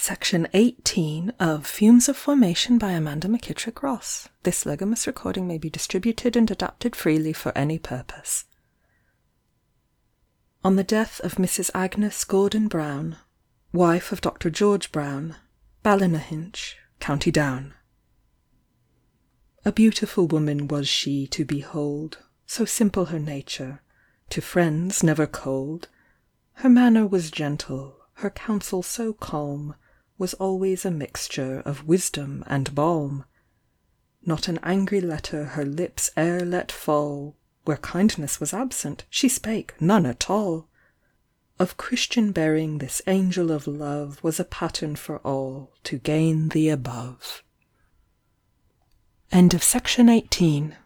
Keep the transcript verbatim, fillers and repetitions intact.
Section eighteen of Fumes of Formation by Amanda McKittrick Ross. This Legamus recording may be distributed and adapted freely for any purpose. On the death of Missus Agnes Gordon Brown, wife of Doctor George Brown, Ballynahinch, County Down. A beautiful woman was she to behold, so simple her nature, to friends never cold. Her manner was gentle, her counsel so calm, was always a mixture of wisdom and balm. Not an angry letter her lips e'er let fall, where kindness was absent, she spake none at all. Of Christian bearing this angel of love was a pattern for all to gain the above. End of section eighteen.